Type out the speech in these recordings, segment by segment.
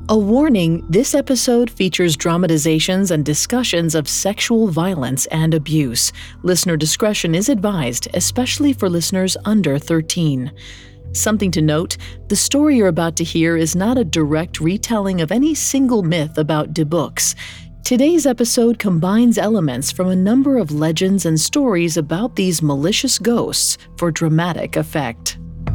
A warning, this episode features dramatizations and discussions of sexual violence and abuse. Listener discretion is advised, especially for listeners under 13. Something to note, the story you're about to hear is not a direct retelling of any single myth about Dybbuk. Today's episode combines elements from a number of legends and stories about these malicious ghosts for dramatic effect.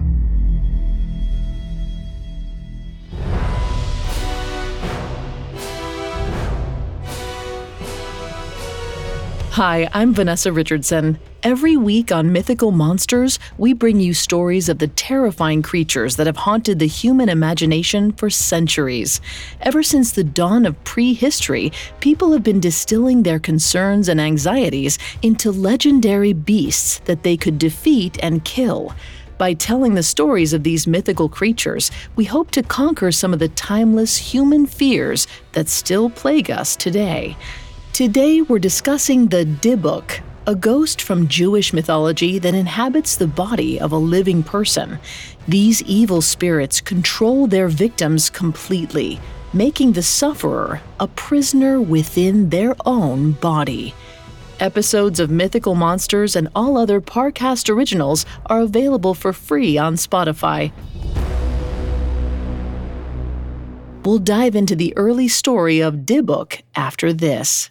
Hi, I'm Vanessa Richardson. Every week on Mythical Monsters, we bring you stories of the terrifying creatures that have haunted the human imagination for centuries. Ever since the dawn of prehistory, people have been distilling their concerns and anxieties into legendary beasts that they could defeat and kill. By telling the stories of these mythical creatures, we hope to conquer some of the timeless human fears that still plague us today. Today, we're discussing the Dybbuk, a ghost from Jewish mythology that inhabits the body of a living person. These evil spirits control their victims completely, making the sufferer a prisoner within their own body. Episodes of Mythical Monsters and all other Parcast originals are available for free on Spotify. We'll dive into the early story of Dybbuk after this.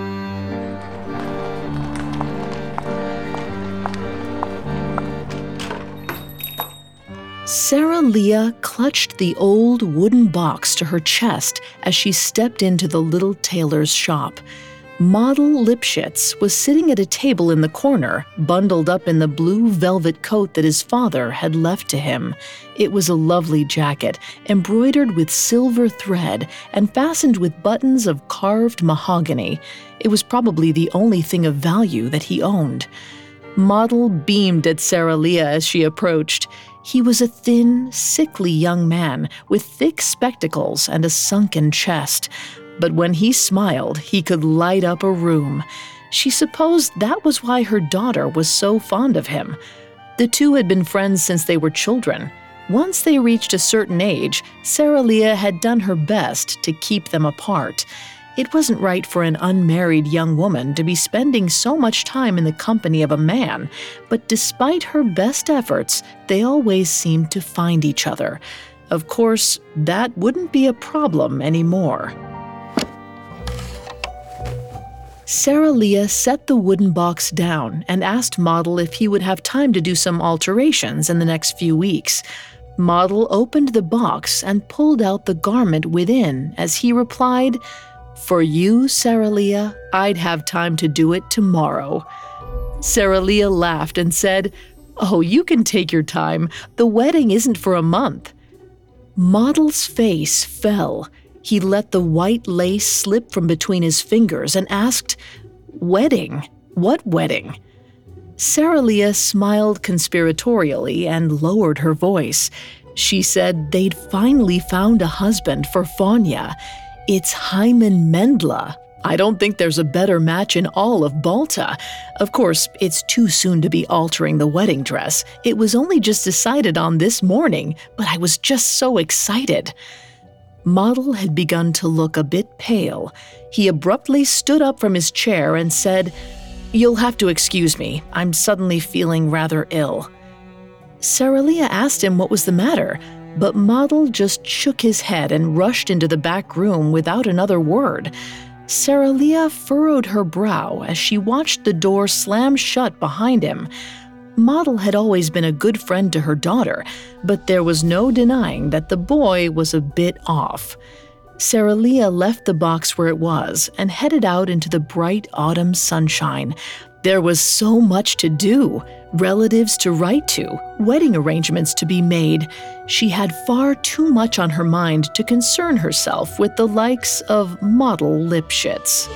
Sarah Leah clutched the old wooden box to her chest as she stepped into the little tailor's shop. Model Lipschitz was sitting at a table in the corner, bundled up in the blue velvet coat that his father had left to him. It was a lovely jacket, embroidered with silver thread and fastened with buttons of carved mahogany. It was probably the only thing of value that he owned. Model beamed at Sarah Leah as she approached. He was a thin, sickly young man with thick spectacles and a sunken chest. But when he smiled, he could light up a room. She supposed that was why her daughter was so fond of him. The two had been friends since they were children. Once they reached a certain age, Sarah Leah had done her best to keep them apart. It wasn't right for an unmarried young woman to be spending so much time in the company of a man, but despite her best efforts, they always seemed to find each other. Of course, that wouldn't be a problem anymore. Sarah Leah set the wooden box down and asked Model if he would have time to do some alterations in the next few weeks. Model opened the box and pulled out the garment within as he replied, "For you, Sarah Leah, I'd have time to do it tomorrow." Sarah Leah laughed and said, "Oh, you can take your time. The wedding isn't for a month." Model's face fell. He let the white lace slip from between his fingers and asked, "Wedding? What wedding?" Sarah Leah smiled conspiratorially and lowered her voice. She said they'd finally found a husband for Fanya. It's Hyman Mendla. I don't think there's a better match in all of Balta. Of course, it's too soon to be altering the wedding dress. It was only just decided on this morning, but I was just so excited. Model had begun to look a bit pale. He abruptly stood up from his chair and said, "You'll have to excuse me. I'm suddenly feeling rather ill." Sarah Leah asked him what was the matter, but Model just shook his head and rushed into the back room without another word. Sarah Leah furrowed her brow as she watched the door slam shut behind him. Model had always been a good friend to her daughter, but there was no denying that the boy was a bit off. Sarah Leah left the box where it was and headed out into the bright autumn sunshine. There was so much to do, relatives to write to, wedding arrangements to be made. She had far too much on her mind to concern herself with the likes of Model Lipschitz.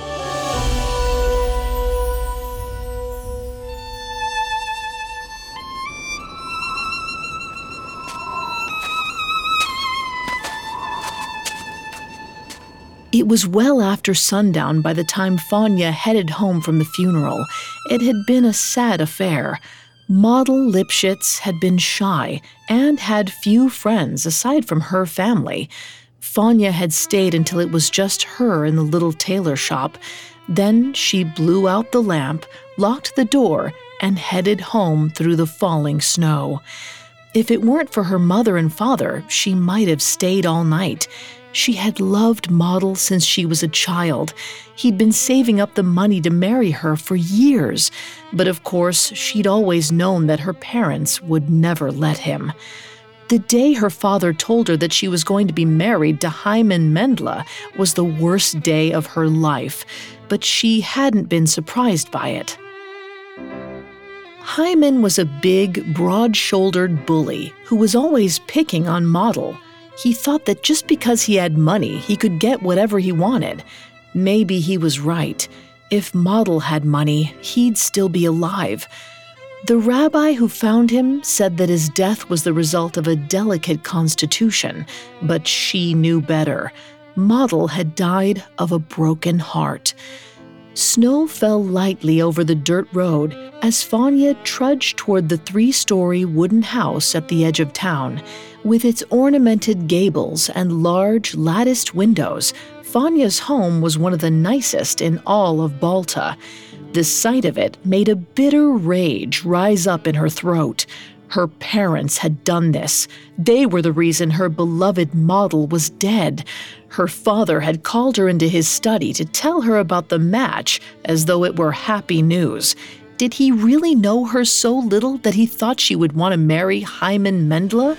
It was well after sundown by the time Fanya headed home from the funeral. It had been a sad affair. Model Lipschitz had been shy and had few friends aside from her family. Fanya had stayed until it was just her in the little tailor shop. Then she blew out the lamp, locked the door, and headed home through the falling snow. If it weren't for her mother and father, she might have stayed all night. She had loved Model since she was a child. He'd been saving up the money to marry her for years, but of course, she'd always known that her parents would never let him. The day her father told her that she was going to be married to Hyman Mendla was the worst day of her life, but she hadn't been surprised by it. Hyman was a big, broad-shouldered bully who was always picking on Model. He thought that just because he had money, he could get whatever he wanted. Maybe he was right. If Model had money, he'd still be alive. The rabbi who found him said that his death was the result of a delicate constitution, but she knew better. Model had died of a broken heart. Snow fell lightly over the dirt road as Fanya trudged toward the 3-story wooden house at the edge of town. With its ornamented gables and large, latticed windows, Fanya's home was one of the nicest in all of Balta. The sight of it made a bitter rage rise up in her throat. Her parents had done this. They were the reason her beloved Model was dead. Her father had called her into his study to tell her about the match as though it were happy news. Did he really know her so little that he thought she would want to marry Hyman Mendla?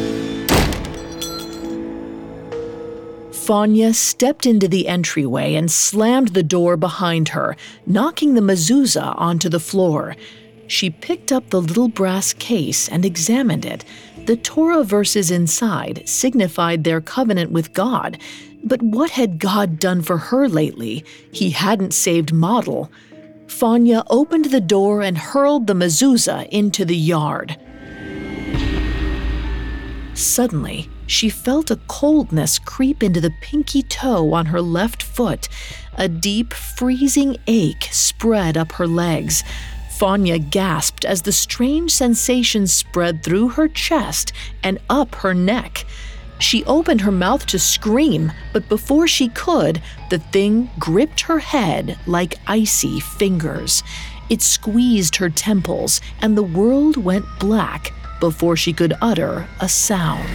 Fanya stepped into the entryway and slammed the door behind her, knocking the mezuzah onto the floor. She picked up the little brass case and examined it. The Torah verses inside signified their covenant with God. But what had God done for her lately? He hadn't saved Model. Fanya opened the door and hurled the mezuzah into the yard. Suddenly, she felt a coldness creep into the pinky toe on her left foot. A deep, freezing ache spread up her legs. Fanya gasped as the strange sensation spread through her chest and up her neck. She opened her mouth to scream, but before she could, the thing gripped her head like icy fingers. It squeezed her temples, and the world went black before she could utter a sound.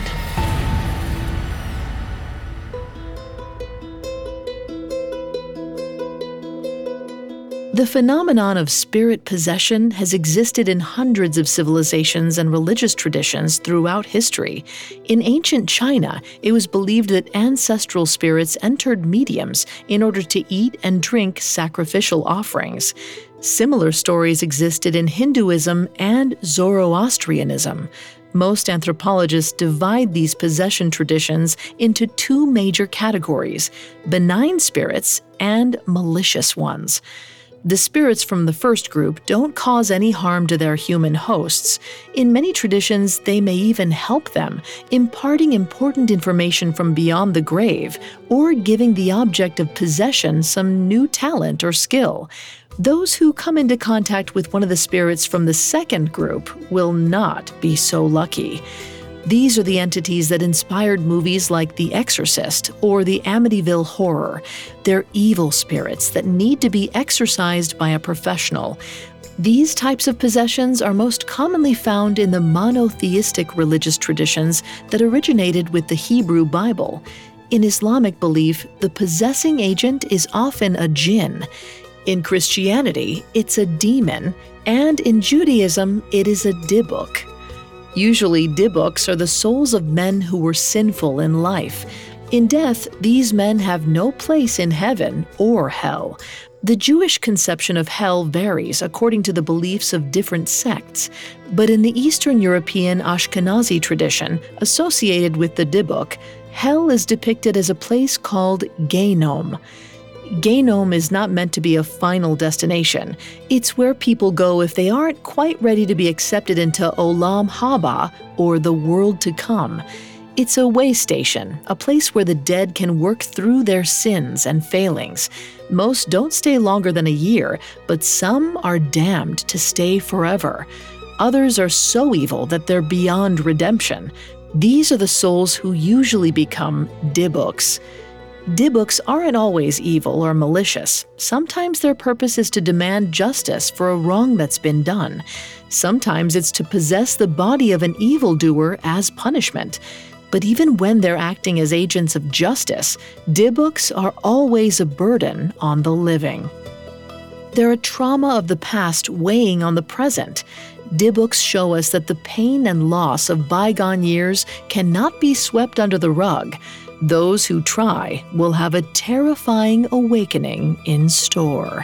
The phenomenon of spirit possession has existed in hundreds of civilizations and religious traditions throughout history. In ancient China, it was believed that ancestral spirits entered mediums in order to eat and drink sacrificial offerings. Similar stories existed in Hinduism and Zoroastrianism. Most anthropologists divide these possession traditions into 2 major categories: benign spirits and malicious ones. The spirits from the first group don't cause any harm to their human hosts. In many traditions, they may even help them, imparting important information from beyond the grave or giving the object of possession some new talent or skill. Those who come into contact with one of the spirits from the second group will not be so lucky. These are the entities that inspired movies like The Exorcist or the Amityville Horror. They're evil spirits that need to be exorcised by a professional. These types of possessions are most commonly found in the monotheistic religious traditions that originated with the Hebrew Bible. In Islamic belief, the possessing agent is often a jinn. In Christianity, it's a demon, and in Judaism, it is a dibuk. Usually, dibuks are the souls of men who were sinful in life. In death, these men have no place in heaven or hell. The Jewish conception of hell varies according to the beliefs of different sects, but in the Eastern European Ashkenazi tradition associated with the dibuk, hell is depicted as a place called Gehinnom. Gehinnom is not meant to be a final destination. It's where people go if they aren't quite ready to be accepted into Olam Haba, or the world to come. It's a way station, a place where the dead can work through their sins and failings. Most don't stay longer than a year, but some are damned to stay forever. Others are so evil that they're beyond redemption. These are the souls who usually become Dybbuk's. Dybbuk's aren't always evil or malicious. Sometimes their purpose is to demand justice for a wrong that's been done. Sometimes it's to possess the body of an evildoer as punishment. But even when they're acting as agents of justice, Dybbuk's are always a burden on the living. They're a trauma of the past weighing on the present. Dybbuk's show us that the pain and loss of bygone years cannot be swept under the rug. Those who try will have a terrifying awakening in store.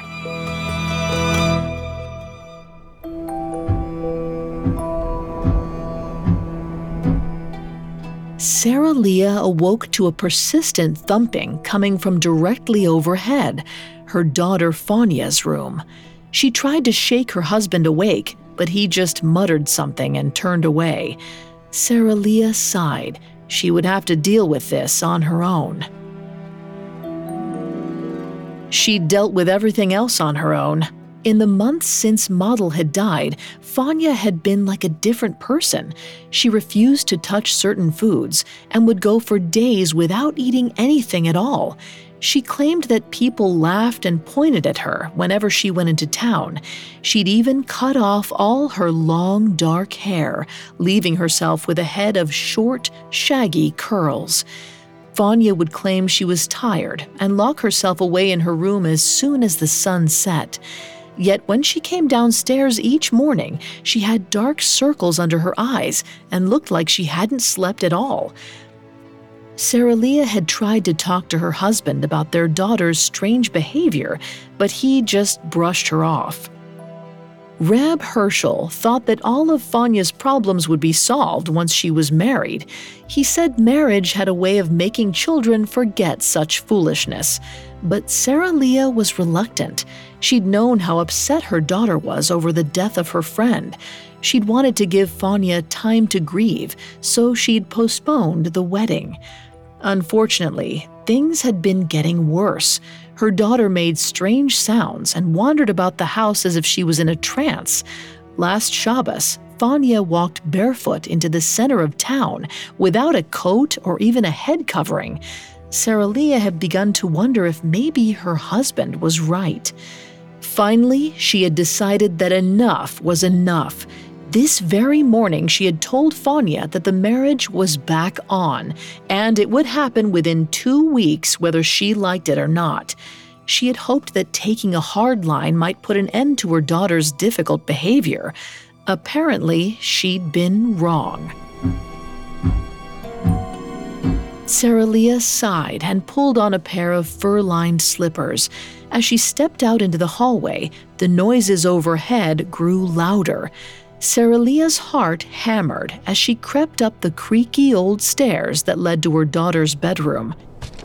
Sarah Leah awoke to a persistent thumping coming from directly overhead, her daughter Fanya's room. She tried to shake her husband awake, but he just muttered something and turned away. Sarah Leah sighed. She would have to deal with this on her own. She'd dealt with everything else on her own. In the months since Model had died, Fanya had been like a different person. She refused to touch certain foods and would go for days without eating anything at all. She claimed that people laughed and pointed at her whenever she went into town. She'd even cut off all her long, dark hair, leaving herself with a head of short, shaggy curls. Fanya would claim she was tired and lock herself away in her room as soon as the sun set. Yet when she came downstairs each morning, she had dark circles under her eyes and looked like she hadn't slept at all. Sarah Leah had tried to talk to her husband about their daughter's strange behavior, but he just brushed her off. Reb Herschel thought that all of Fanya's problems would be solved once she was married. He said marriage had a way of making children forget such foolishness. But Sarah Leah was reluctant. She'd known how upset her daughter was over the death of her friend. She'd wanted to give Fanya time to grieve, so she'd postponed the wedding. Unfortunately, things had been getting worse. Her daughter made strange sounds and wandered about the house as if she was in a trance. Last Shabbos, Fanya walked barefoot into the center of town without a coat or even a head covering. Sarah Leah had begun to wonder if maybe her husband was right. Finally, she had decided that enough was enough. This very morning, she had told Fanya that the marriage was back on, and it would happen within 2 weeks whether she liked it or not. She had hoped that taking a hard line might put an end to her daughter's difficult behavior. Apparently, she'd been wrong. Sarah Leah sighed and pulled on a pair of fur-lined slippers. As she stepped out into the hallway, the noises overhead grew louder. Sarah Leah's heart hammered as she crept up the creaky old stairs that led to her daughter's bedroom.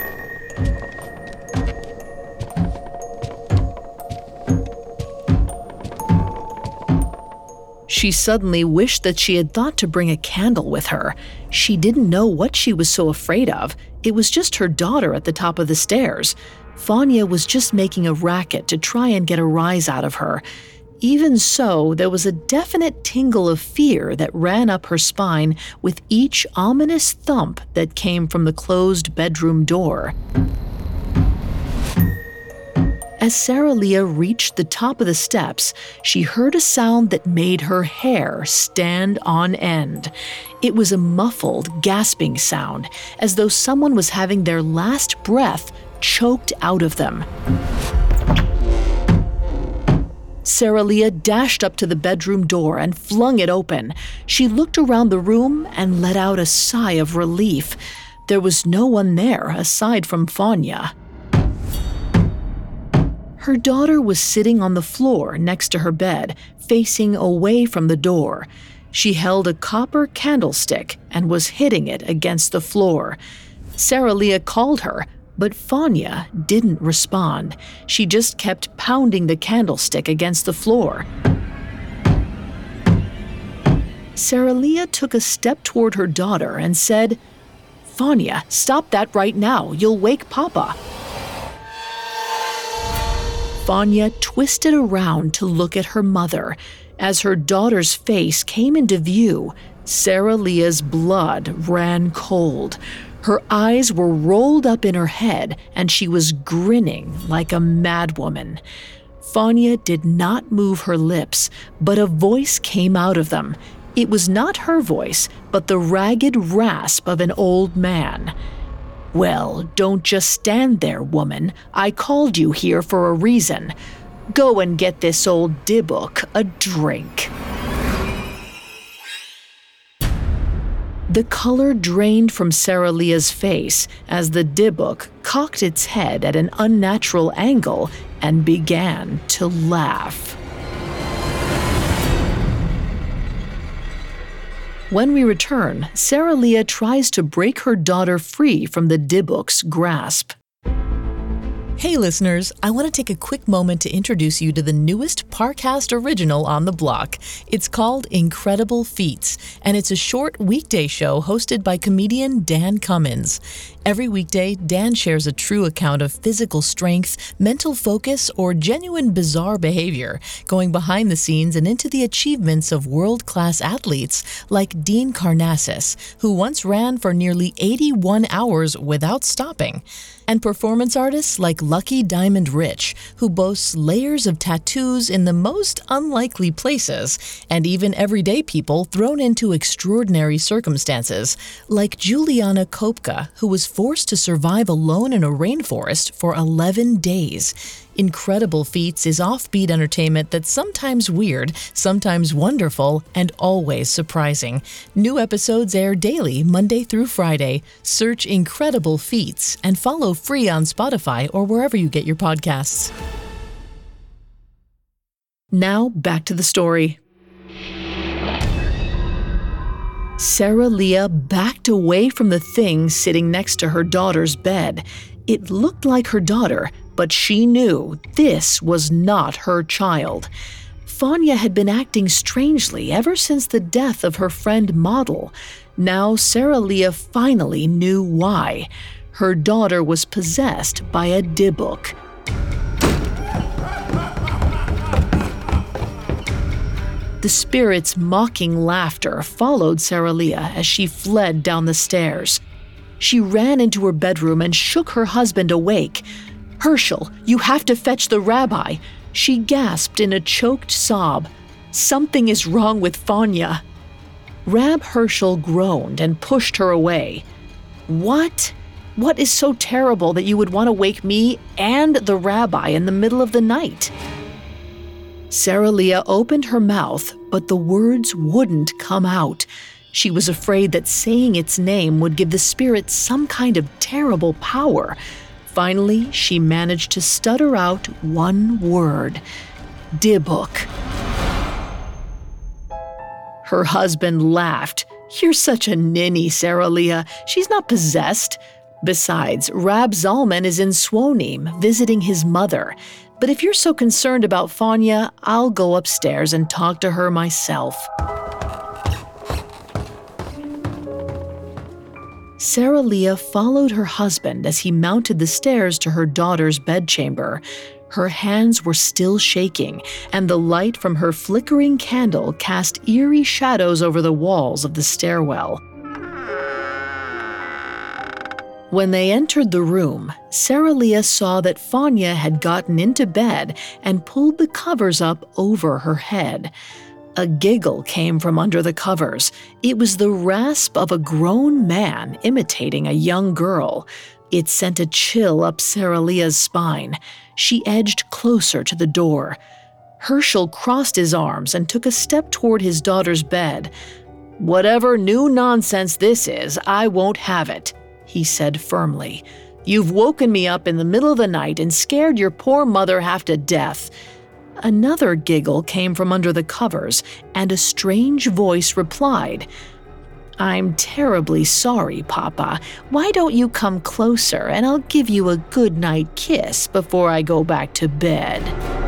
She suddenly wished that she had thought to bring a candle with her. She didn't know what she was so afraid of. It was just her daughter at the top of the stairs. Fanya was just making a racket to try and get a rise out of her. Even so, there was a definite tingle of fear that ran up her spine with each ominous thump that came from the closed bedroom door. As Sarah Leah reached the top of the steps, she heard a sound that made her hair stand on end. It was a muffled, gasping sound, as though someone was having their last breath choked out of them. Sarah Leah dashed up to the bedroom door and flung it open. She looked around the room and let out a sigh of relief. There was no one there aside from Fanya. Her daughter was sitting on the floor next to her bed, facing away from the door. She held a copper candlestick and was hitting it against the floor. Sarah Leah called her, but Fanya didn't respond. She just kept pounding the candlestick against the floor. Sarah Leah took a step toward her daughter and said, "Fanya, stop that right now. You'll wake Papa." Fanya twisted around to look at her mother. As her daughter's face came into view, Sarah Leah's blood ran cold. Her eyes were rolled up in her head, and she was grinning like a madwoman. Fanya did not move her lips, but a voice came out of them. It was not her voice, but the ragged rasp of an old man. "Well, don't just stand there, woman. I called you here for a reason. Go and get this old Dybbuk a drink." The color drained from Sarah Leah's face as the Dybbuk cocked its head at an unnatural angle and began to laugh. When we return, Sarah Leah tries to break her daughter free from the Dybbuk's grasp. Hey listeners, I want to take a quick moment to introduce you to the newest Parcast original on the block. It's called Incredible Feats, and it's a short weekday show hosted by comedian Dan Cummins. Every weekday, Dan shares a true account of physical strength, mental focus, or genuine bizarre behavior, going behind the scenes and into the achievements of world-class athletes like Dean Karnazes, who once ran for nearly 81 hours without stopping, and performance artists like Lucky Diamond Rich, who boasts layers of tattoos in the most unlikely places, and even everyday people thrown into extraordinary circumstances, like Juliana Kopka, who was forced to survive alone in a rainforest for 11 days. Incredible Feats is offbeat entertainment that's sometimes weird, sometimes wonderful, and always surprising. New episodes air daily, Monday through Friday. Search Incredible Feats and follow free on Spotify or wherever you get your podcasts. Now, back to the story. Sarah Leah backed away from the thing sitting next to her daughter's bed. It looked like her daughter, but she knew this was not her child. Fanya had been acting strangely ever since the death of her friend Model. Now Sarah Leah finally knew why. Her daughter was possessed by a Dybbuk. The spirit's mocking laughter followed Sarah Leah as she fled down the stairs. She ran into her bedroom and shook her husband awake. "Herschel, you have to fetch the rabbi," she gasped in a choked sob. "Something is wrong with Fanya." Rab Herschel groaned and pushed her away. "What? What is so terrible that you would want to wake me and the rabbi in the middle of the night?" Sarah Leah opened her mouth, but the words wouldn't come out. She was afraid that saying its name would give the spirit some kind of terrible power. Finally, she managed to stutter out one word: Dybbuk. Her husband laughed. "You're such a ninny, Sarah Leah. She's not possessed. Besides, Rab Zalman is in Swonim, visiting his mother. But if you're so concerned about Fanya, I'll go upstairs and talk to her myself." Sarah Leah followed her husband as he mounted the stairs to her daughter's bedchamber. Her hands were still shaking, and the light from her flickering candle cast eerie shadows over the walls of the stairwell. When they entered the room, Sarah Leah saw that Fanya had gotten into bed and pulled the covers up over her head. A giggle came from under the covers. It was the rasp of a grown man imitating a young girl. It sent a chill up Sarah Leah's spine. She edged closer to the door. Herschel crossed his arms and took a step toward his daughter's bed. "Whatever new nonsense this is, I won't have it," he said firmly. "You've woken me up in the middle of the night and scared your poor mother half to death." Another giggle came from under the covers, and a strange voice replied, "I'm terribly sorry, Papa. Why don't you come closer and I'll give you a good-night kiss before I go back to bed?"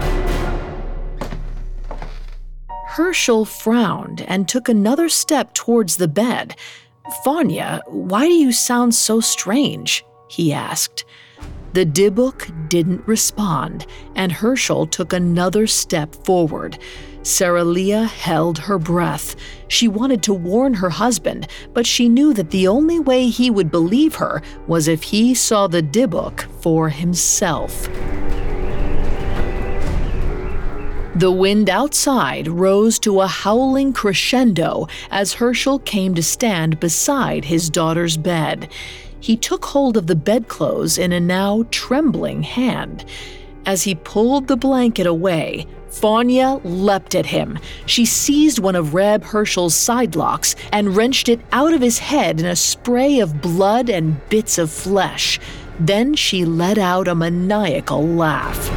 Herschel frowned and took another step towards the bed. "Fanya, why do you sound so strange?" he asked. The Dybbuk didn't respond, and Herschel took another step forward. Sarah Leah held her breath. She wanted to warn her husband, but she knew that the only way he would believe her was if he saw the Dybbuk for himself. The wind outside rose to a howling crescendo as Herschel came to stand beside his daughter's bed. He took hold of the bedclothes in a now trembling hand. As he pulled the blanket away, Fania leapt at him. She seized one of Reb Herschel's sidelocks and wrenched it out of his head in a spray of blood and bits of flesh. Then she let out a maniacal laugh.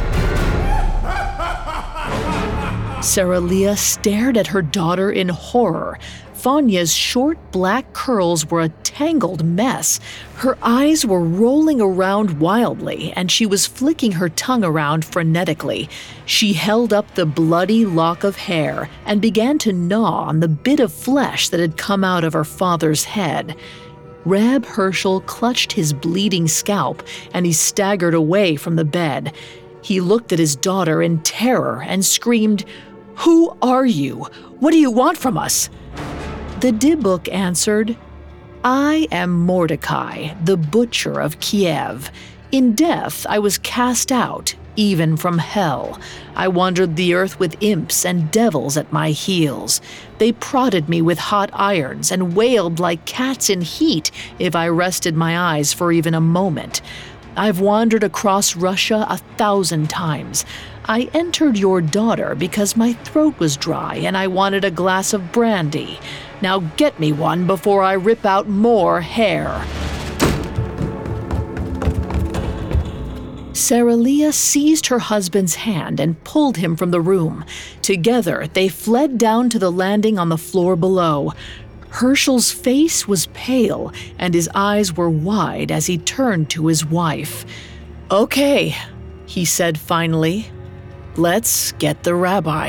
Sarah Leah stared at her daughter in horror. Fania's short black curls were a tangled mess. Her eyes were rolling around wildly, and she was flicking her tongue around frenetically. She held up the bloody lock of hair and began to gnaw on the bit of flesh that had come out of her father's head. Reb Herschel clutched his bleeding scalp, and he staggered away from the bed. He looked at his daughter in terror and screamed, "Who are you? What do you want from us?" The Dybbuk answered, "I am Mordecai, the butcher of Kiev. In death I was cast out, even from hell. I wandered the earth with imps and devils at my heels. They prodded me with hot irons and wailed like cats in heat if I rested my eyes for even a moment. I've wandered across Russia 1,000 times. I entered your daughter because my throat was dry and I wanted a glass of brandy. Now get me one before I rip out more hair." Sarah Leah seized her husband's hand and pulled him from the room. Together, they fled down to the landing on the floor below. Herschel's face was pale, and his eyes were wide as he turned to his wife. "Okay," he said finally. "Let's get the rabbi."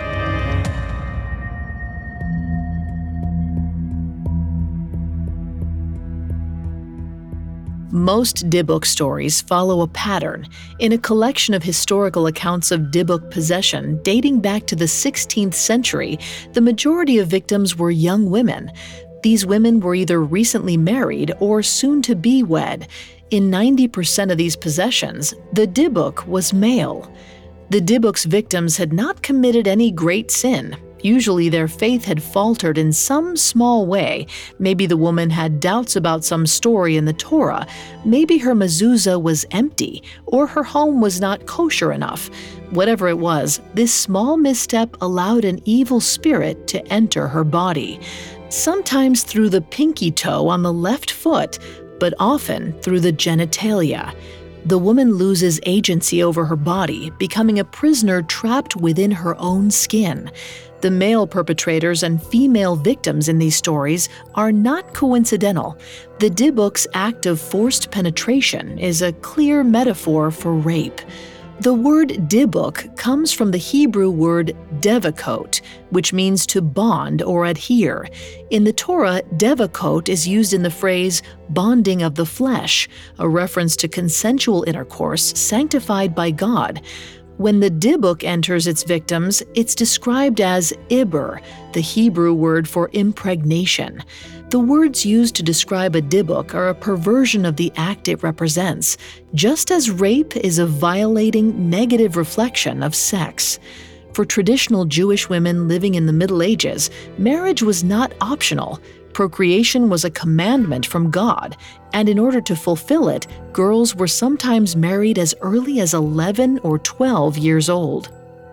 Most Dybbuk stories follow a pattern. In a collection of historical accounts of Dybbuk possession dating back to the 16th century, the majority of victims were young women. These women were either recently married or soon to be wed. In 90% of these possessions, the Dybbuk was male. The Dybbuk's victims had not committed any great sin. Usually their faith had faltered in some small way. Maybe the woman had doubts about some story in the Torah. Maybe her mezuzah was empty, or her home was not kosher enough. Whatever it was, this small misstep allowed an evil spirit to enter her body. Sometimes through the pinky toe on the left foot, but often through the genitalia. The woman loses agency over her body, becoming a prisoner trapped within her own skin. The male perpetrators and female victims in these stories are not coincidental. The Dybbuk's act of forced penetration is a clear metaphor for rape. The word Dybbuk comes from the Hebrew word devakot, which means to bond or adhere. In the Torah, devakot is used in the phrase bonding of the flesh, a reference to consensual intercourse sanctified by God. When the Dybbuk enters its victims, it's described as iber, the Hebrew word for impregnation. The words used to describe a Dybbuk are a perversion of the act it represents, just as rape is a violating, negative reflection of sex. For traditional Jewish women living in the Middle Ages, marriage was not optional. Procreation was a commandment from God, and in order to fulfill it, girls were sometimes married as early as 11 or 12 years old.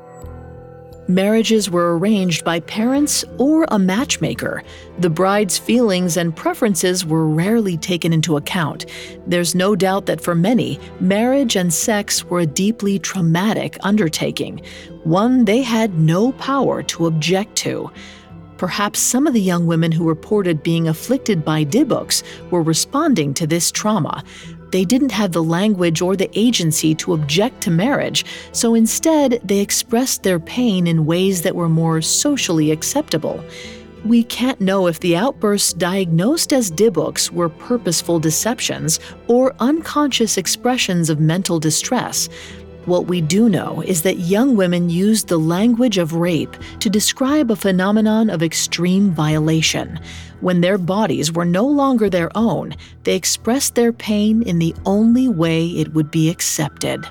Marriages were arranged by parents or a matchmaker. The bride's feelings and preferences were rarely taken into account. There's no doubt that for many, marriage and sex were a deeply traumatic undertaking, one they had no power to object to. Perhaps some of the young women who reported being afflicted by Dybbuks were responding to this trauma. They didn't have the language or the agency to object to marriage, so instead they expressed their pain in ways that were more socially acceptable. We can't know if the outbursts diagnosed as Dybbuks were purposeful deceptions or unconscious expressions of mental distress. What we do know is that young women used the language of rape to describe a phenomenon of extreme violation. When their bodies were no longer their own, they expressed their pain in the only way it would be accepted.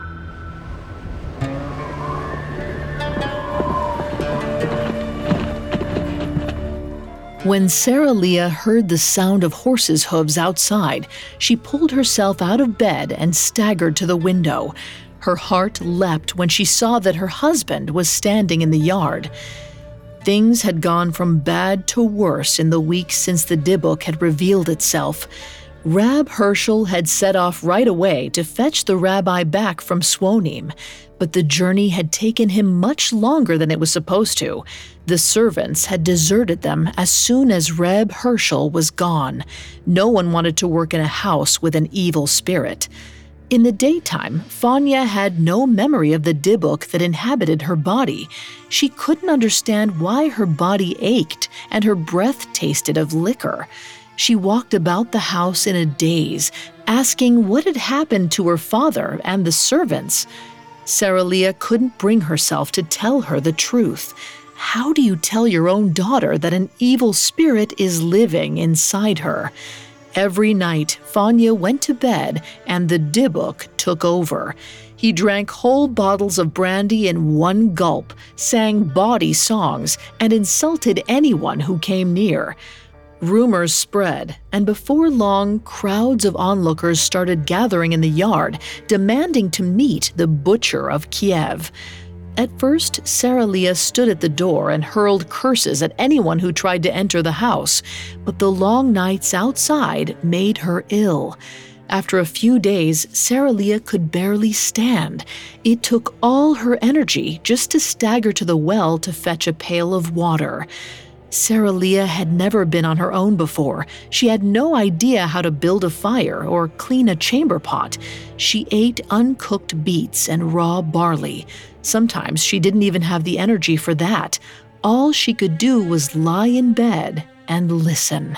When Sarah Leah heard the sound of horses' hooves outside, she pulled herself out of bed and staggered to the window. Her heart leapt when she saw that her husband was standing in the yard. Things had gone from bad to worse in the weeks since the Dybbuk had revealed itself. Rab Herschel had set off right away to fetch the rabbi back from Swonim, but the journey had taken him much longer than it was supposed to. The servants had deserted them as soon as Reb Herschel was gone. No one wanted to work in a house with an evil spirit. In the daytime, Fanya had no memory of the Dybbuk that inhabited her body. She couldn't understand why her body ached and her breath tasted of liquor. She walked about the house in a daze, asking what had happened to her father and the servants. Sarah Leah couldn't bring herself to tell her the truth. How do you tell your own daughter that an evil spirit is living inside her? Every night, Fanya went to bed and the Dybbuk took over. He drank whole bottles of brandy in one gulp, sang bawdy songs, and insulted anyone who came near. Rumors spread, and before long, crowds of onlookers started gathering in the yard, demanding to meet the butcher of Kiev. At first, Sarah Leah stood at the door and hurled curses at anyone who tried to enter the house, but the long nights outside made her ill. After a few days, Sarah Leah could barely stand. It took all her energy just to stagger to the well to fetch a pail of water. Sarah Leah had never been on her own before. She had no idea how to build a fire or clean a chamber pot. She ate uncooked beets and raw barley. Sometimes she didn't even have the energy for that. All she could do was lie in bed and listen.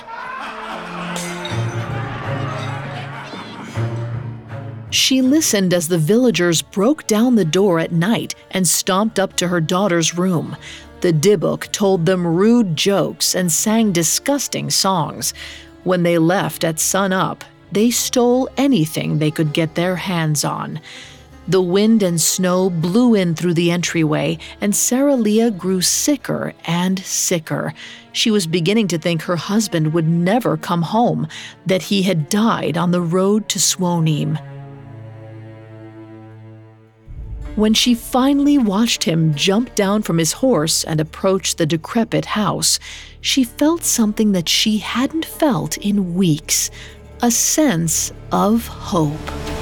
She listened as the villagers broke down the door at night and stomped up to her daughter's room. The Dybbuk told them rude jokes and sang disgusting songs. When they left at sun-up, they stole anything they could get their hands on. The wind and snow blew in through the entryway, and Sarah Leah grew sicker and sicker. She was beginning to think her husband would never come home, that he had died on the road to Swonim. When she finally watched him jump down from his horse and approach the decrepit house, she felt something that she hadn't felt in weeks, a sense of hope.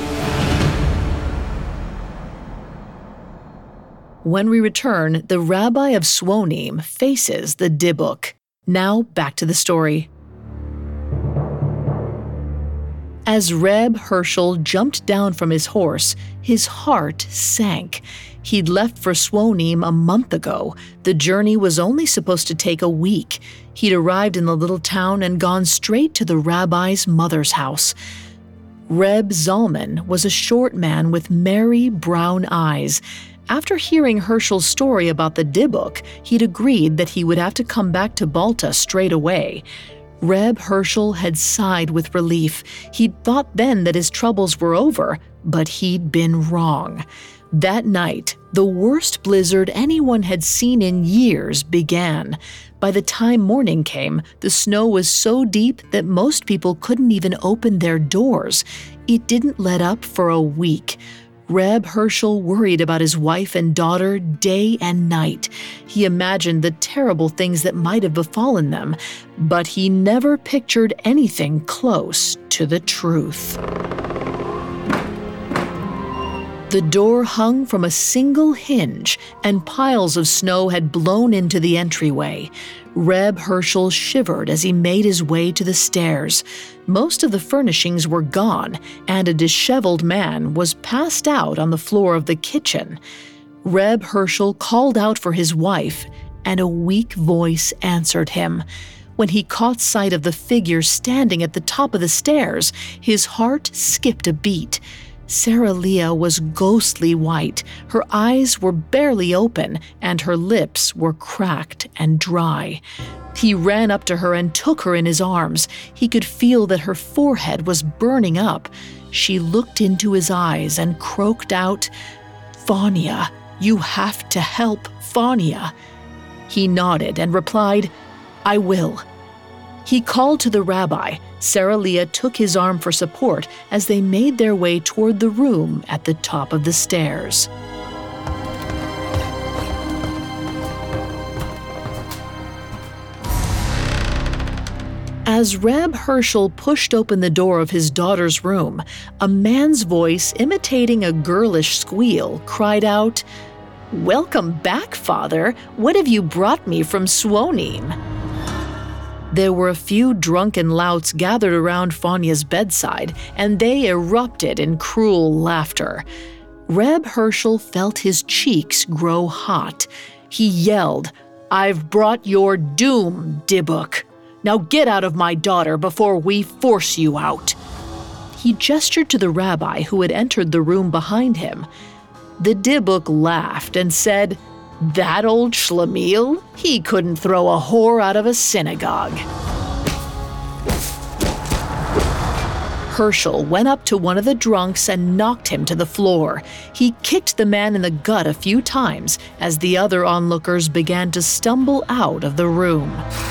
When we return, the rabbi of Swonim faces the Dybbuk. Now back to the story. As Reb Herschel jumped down from his horse, his heart sank. He'd left for Swonim a month ago. The journey was only supposed to take a week. He'd arrived in the little town and gone straight to the rabbi's mother's house. Reb Zalman was a short man with merry brown eyes. After hearing Herschel's story about the Dybbuk, he'd agreed that he would have to come back to Balta straight away. Reb Herschel had sighed with relief. He'd thought then that his troubles were over, but he'd been wrong. That night, the worst blizzard anyone had seen in years began. By the time morning came, the snow was so deep that most people couldn't even open their doors. It didn't let up for a week. Reb Herschel worried about his wife and daughter day and night. He imagined the terrible things that might have befallen them, but he never pictured anything close to the truth. The door hung from a single hinge, and piles of snow had blown into the entryway. Reb Herschel shivered as he made his way to the stairs. Most of the furnishings were gone, and a disheveled man was passed out on the floor of the kitchen. Reb Herschel called out for his wife, and a weak voice answered him. When he caught sight of the figure standing at the top of the stairs, his heart skipped a beat. Sarah Leah was ghostly white, her eyes were barely open, and her lips were cracked and dry. He ran up to her and took her in his arms. He could feel that her forehead was burning up. She looked into his eyes and croaked out, "Fania, you have to help Fania." He nodded and replied, "I will." He called to the rabbi. Sarah Leah took his arm for support as they made their way toward the room at the top of the stairs. As Reb Herschel pushed open the door of his daughter's room, a man's voice, imitating a girlish squeal, cried out, "Welcome back, Father. What have you brought me from Swonim?" There were a few drunken louts gathered around Fania's bedside, and they erupted in cruel laughter. Reb Herschel felt his cheeks grow hot. He yelled, "I've brought your doom, Dybbuk. Now get out of my daughter before we force you out." He gestured to the rabbi who had entered the room behind him. The Dybbuk laughed and said, "That old schlemiel? He couldn't throw a whore out of a synagogue." Herschel went up to one of the drunks and knocked him to the floor. He kicked the man in the gut a few times as the other onlookers began to stumble out of the room.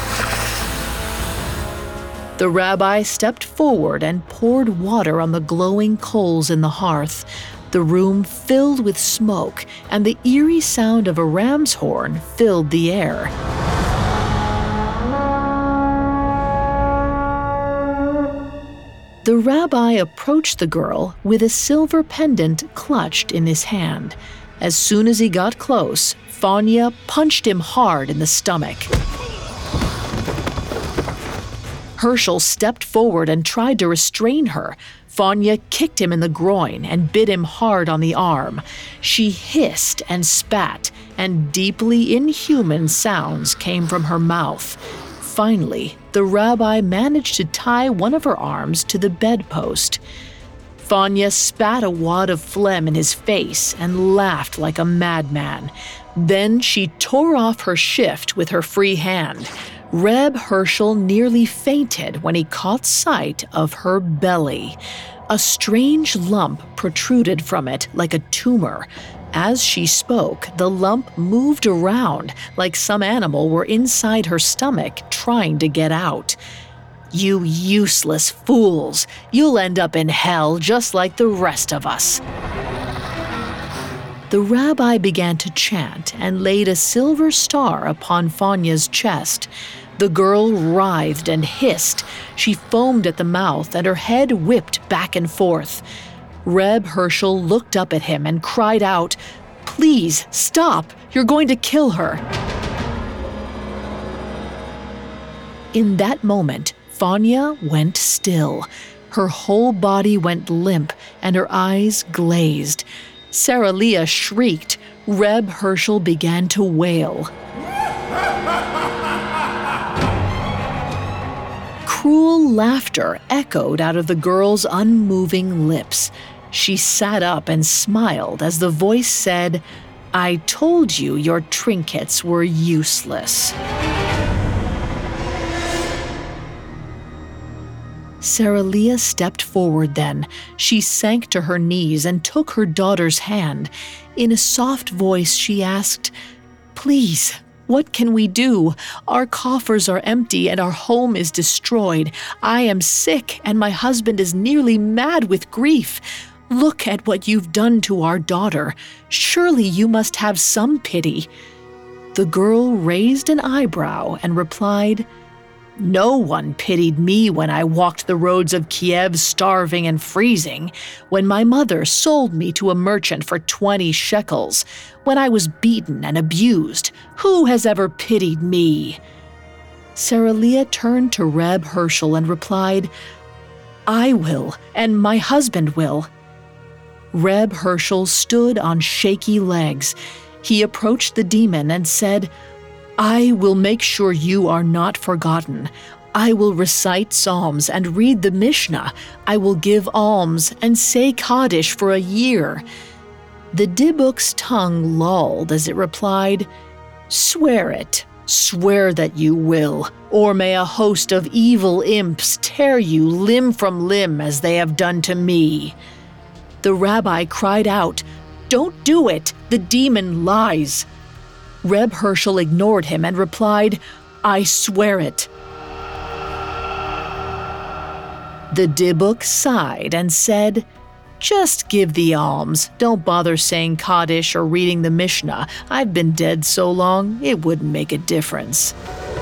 The rabbi stepped forward and poured water on the glowing coals in the hearth. The room filled with smoke, and the eerie sound of a ram's horn filled the air. The rabbi approached the girl with a silver pendant clutched in his hand. As soon as he got close, Fania punched him hard in the stomach. Herschel stepped forward and tried to restrain her. Fania kicked him in the groin and bit him hard on the arm. She hissed and spat, and deeply inhuman sounds came from her mouth. Finally, the rabbi managed to tie one of her arms to the bedpost. Fania spat a wad of phlegm in his face and laughed like a madman. Then she tore off her shift with her free hand. Reb Herschel nearly fainted when he caught sight of her belly. A strange lump protruded from it like a tumor. As she spoke, the lump moved around like some animal were inside her stomach trying to get out. "You useless fools! You'll end up in hell just like the rest of us." The rabbi began to chant and laid a silver star upon Fania's chest. The girl writhed and hissed. She foamed at the mouth and her head whipped back and forth. Reb Herschel looked up at him and cried out, "Please, stop! You're going to kill her!" In that moment, Fania went still. Her whole body went limp and her eyes glazed. Sarah Leah shrieked. Reb Herschel began to wail. Cruel laughter echoed out of the girl's unmoving lips. She sat up and smiled as the voice said, "I told you your trinkets were useless." Sarah Leah stepped forward then. She sank to her knees and took her daughter's hand. In a soft voice, she asked, "Please, what can we do? Our coffers are empty and our home is destroyed. I am sick and my husband is nearly mad with grief. Look at what you've done to our daughter. Surely you must have some pity." The girl raised an eyebrow and replied, "No one pitied me when I walked the roads of Kiev starving and freezing, when my mother sold me to a merchant for 20 shekels, when I was beaten and abused. Who has ever pitied me?" Sarah Leah turned to Reb Herschel and replied, "I will, and my husband will." Reb Herschel stood on shaky legs. He approached the demon and said, "I will make sure you are not forgotten. I will recite psalms and read the Mishnah. I will give alms and say Kaddish for a year." The Dybbuk's tongue lolled as it replied, "Swear it. Swear that you will, or may a host of evil imps tear you limb from limb as they have done to me." The rabbi cried out, "Don't do it! The demon lies!" Reb Herschel ignored him and replied, "I swear it." The Dybbuk sighed and said, "Just give the alms. Don't bother saying Kaddish or reading the Mishnah. I've been dead so long, it wouldn't make a difference."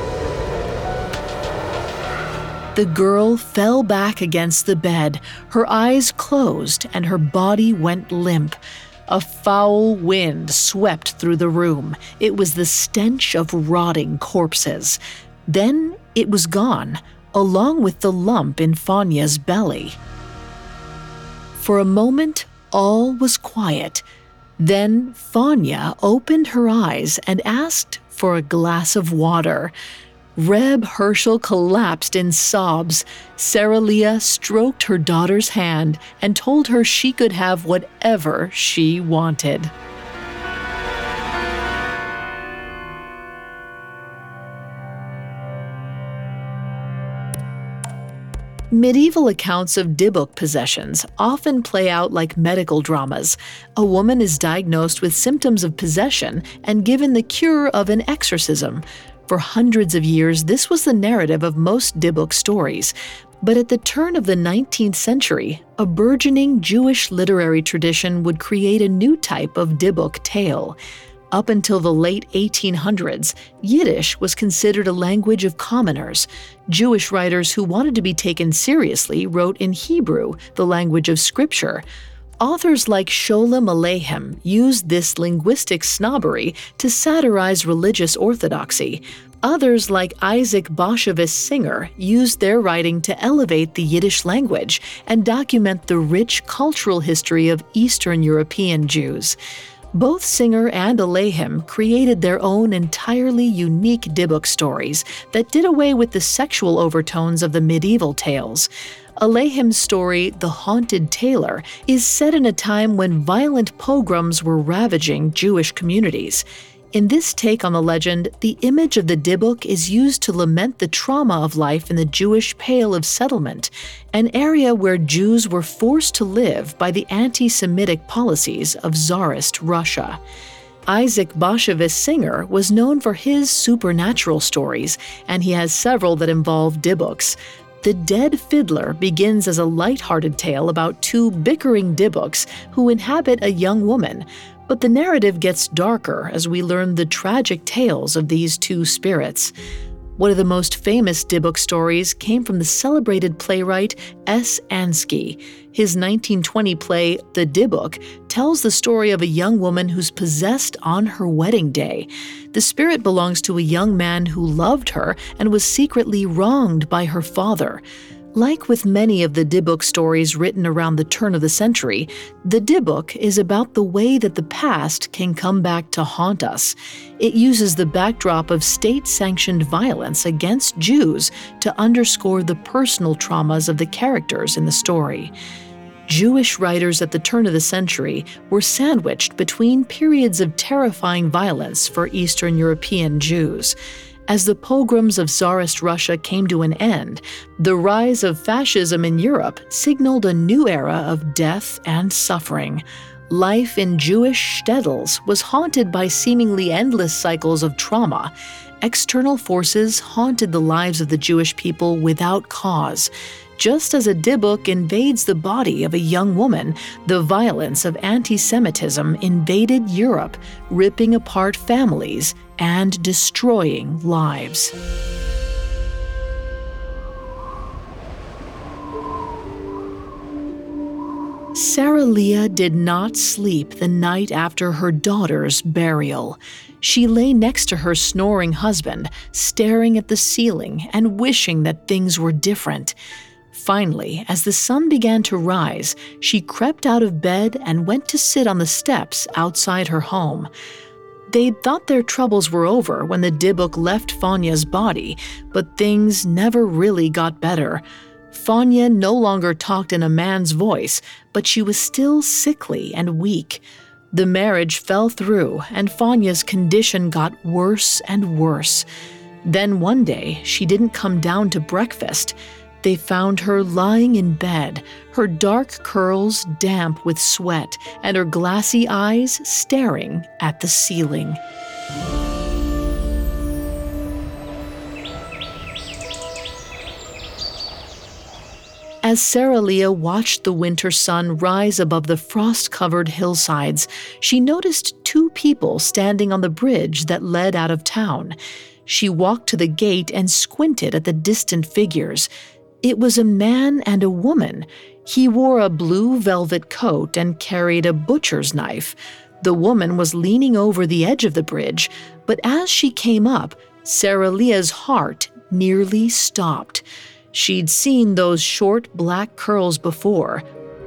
The girl fell back against the bed, her eyes closed and her body went limp. A foul wind swept through the room. It was the stench of rotting corpses. Then it was gone, along with the lump in Fanya's belly. For a moment, all was quiet. Then Fanya opened her eyes and asked for a glass of water. Reb Herschel collapsed in sobs. Sarah Leah stroked her daughter's hand and told her she could have whatever she wanted. Medieval accounts of Dybbuk possessions often play out like medical dramas. A woman is diagnosed with symptoms of possession and given the cure of an exorcism. For hundreds of years, this was the narrative of most Dybbuk stories. But at the turn of the 19th century, a burgeoning Jewish literary tradition would create a new type of Dybbuk tale. Up until the late 1800s, Yiddish was considered a language of commoners. Jewish writers who wanted to be taken seriously wrote in Hebrew, the language of Scripture. Authors like Sholem Aleichem used this linguistic snobbery to satirize religious orthodoxy. Others, like Isaac Bashevis Singer, used their writing to elevate the Yiddish language and document the rich cultural history of Eastern European Jews. Both Singer and Aleichem created their own entirely unique Dybbuk stories that did away with the sexual overtones of the medieval tales. Aleichem's story, The Haunted Tailor, is set in a time when violent pogroms were ravaging Jewish communities. In this take on the legend, the image of the Dybbuk is used to lament the trauma of life in the Jewish Pale of Settlement, an area where Jews were forced to live by the anti-Semitic policies of Tsarist Russia. Isaac Bashevis Singer was known for his supernatural stories, and he has several that involve Dybbuks. The Dead Fiddler begins as a light-hearted tale about two bickering Dybbuks who inhabit a young woman, but the narrative gets darker as we learn the tragic tales of these two spirits. One of the most famous Dybbuk stories came from the celebrated playwright S. Ansky. His 1920 play, The Dybbuk, tells the story of a young woman who's possessed on her wedding day. The spirit belongs to a young man who loved her and was secretly wronged by her father. Like with many of the Dybbuk stories written around the turn of the century, the Dybbuk is about the way that the past can come back to haunt us. It uses the backdrop of state-sanctioned violence against Jews to underscore the personal traumas of the characters in the story. Jewish writers at the turn of the century were sandwiched between periods of terrifying violence for Eastern European Jews. As the pogroms of Tsarist Russia came to an end, the rise of fascism in Europe signaled a new era of death and suffering. Life in Jewish shtetls was haunted by seemingly endless cycles of trauma. External forces haunted the lives of the Jewish people without cause. Just as a Dybbuk invades the body of a young woman, the violence of anti-Semitism invaded Europe, ripping apart families and destroying lives. Sarah Leah did not sleep the night after her daughter's burial. She lay next to her snoring husband, staring at the ceiling and wishing that things were different. Finally, as the sun began to rise, she crept out of bed and went to sit on the steps outside her home. They'd thought their troubles were over when the Dybbuk left Fanya's body, but things never really got better. Fanya no longer talked in a man's voice, but she was still sickly and weak. The marriage fell through, and Fanya's condition got worse and worse. Then one day, she didn't come down to breakfast. They found her lying in bed, her dark curls damp with sweat, and her glassy eyes staring at the ceiling. As Sarah Leah watched the winter sun rise above the frost-covered hillsides, she noticed two people standing on the bridge that led out of town. She walked to the gate and squinted at the distant figures. It was a man and a woman. He wore a blue velvet coat and carried a butcher's knife. The woman was leaning over the edge of the bridge, but as she came up, Sarah Leah's heart nearly stopped. She'd seen those short black curls before.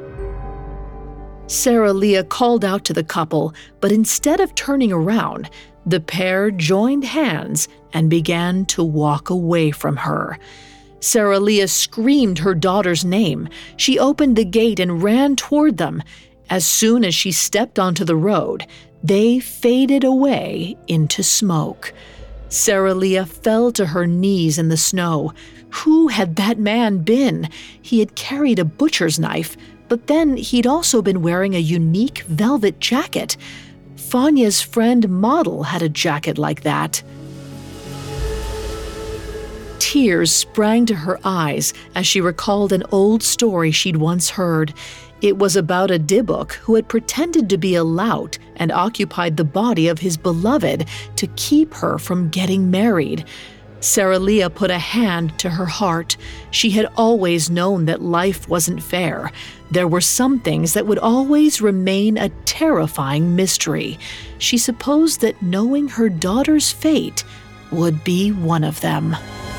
Sarah Leah called out to the couple, but instead of turning around, the pair joined hands and began to walk away from her. Sarah Leah screamed her daughter's name. She opened the gate and ran toward them. As soon as she stepped onto the road, they faded away into smoke. Sarah Leah fell to her knees in the snow. Who had that man been? He had carried a butcher's knife, but then he'd also been wearing a unique velvet jacket. Fanya's friend Model had a jacket like that. Tears sprang to her eyes as she recalled an old story she'd once heard. It was about a Dybbuk who had pretended to be a lout and occupied the body of his beloved to keep her from getting married. Sarah Leah put a hand to her heart. She had always known that life wasn't fair. There were some things that would always remain a terrifying mystery. She supposed that knowing her daughter's fate would be one of them.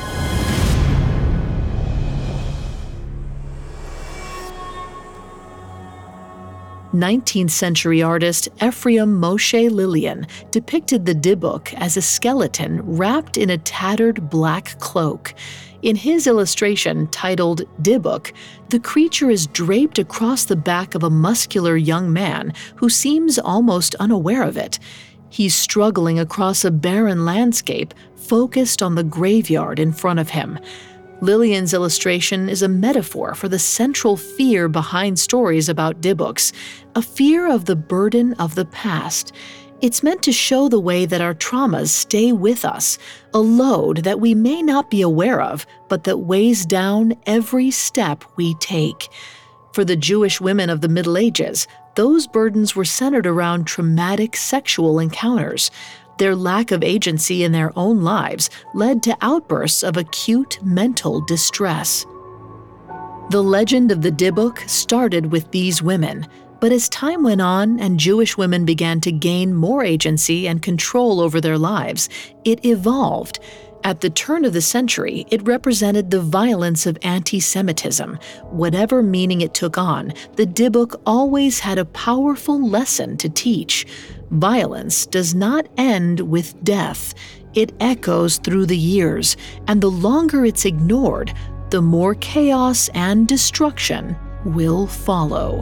19th century artist Ephraim Moshe Lillian depicted the Dybbuk as a skeleton wrapped in a tattered black cloak. In his illustration titled Dybbuk, the creature is draped across the back of a muscular young man who seems almost unaware of it. He's struggling across a barren landscape, focused on the graveyard in front of him. Lillian's illustration is a metaphor for the central fear behind stories about Dybbuks, a fear of the burden of the past. It's meant to show the way that our traumas stay with us, a load that we may not be aware of, but that weighs down every step we take. For the Jewish women of the Middle Ages, those burdens were centered around traumatic sexual encounters. Their lack of agency in their own lives led to outbursts of acute mental distress. The legend of the Dybbuk started with these women, but as time went on and Jewish women began to gain more agency and control over their lives, it evolved. At the turn of the century, it represented the violence of anti-Semitism. Whatever meaning it took on, the Dybbuk always had a powerful lesson to teach. Violence does not end with death. It echoes through the years, and the longer it's ignored, the more chaos and destruction will follow.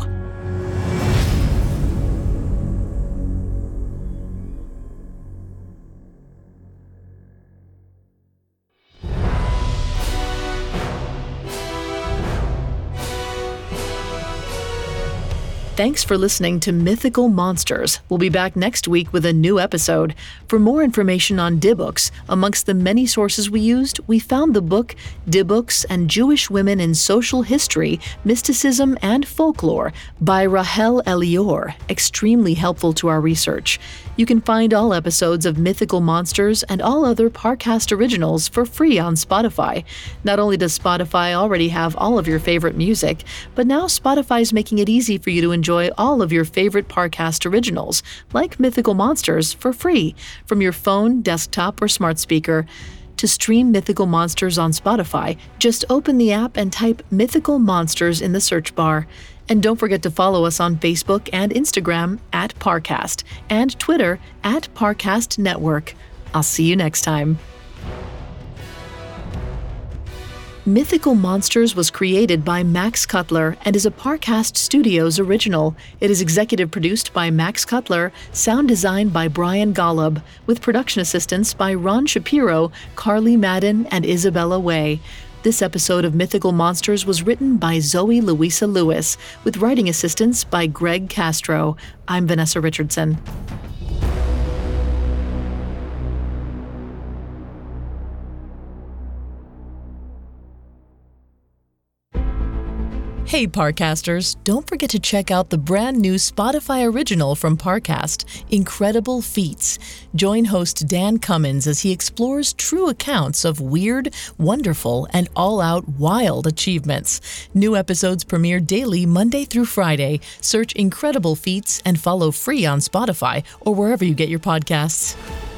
Thanks for listening to Mythical Monsters. We'll be back next week with a new episode. For more information on Dybbuks, amongst the many sources we used, we found the book Dybbuks and Jewish Women in Social History, Mysticism, and Folklore by Rahel Elior, extremely helpful to our research. You can find all episodes of Mythical Monsters and all other Parcast originals for free on Spotify. Not only does Spotify already have all of your favorite music, but now Spotify's making it easy for you to enjoy all of your favorite Parcast originals, like Mythical Monsters, for free from your phone, desktop, or smart speaker. To stream Mythical Monsters on Spotify, just open the app and type Mythical Monsters in the search bar. And don't forget to follow us on Facebook and Instagram at Parcast and Twitter at Parcast Network. I'll see you next time. Mythical Monsters was created by Max Cutler and is a Parcast Studios original. It is executive produced by Max Cutler, sound designed by Brian Golub, with production assistance by Ron Shapiro, Carly Madden, and Isabella Way. This episode of Mythical Monsters was written by Zoe Louisa Lewis, with writing assistance by Greg Castro. I'm Vanessa Richardson. Hey Parcasters, don't forget to check out the brand new Spotify original from Parcast, Incredible Feats. Join host Dan Cummins as he explores true accounts of weird, wonderful, and all-out wild achievements. New episodes premiere daily Monday through Friday. Search Incredible Feats and follow free on Spotify or wherever you get your podcasts.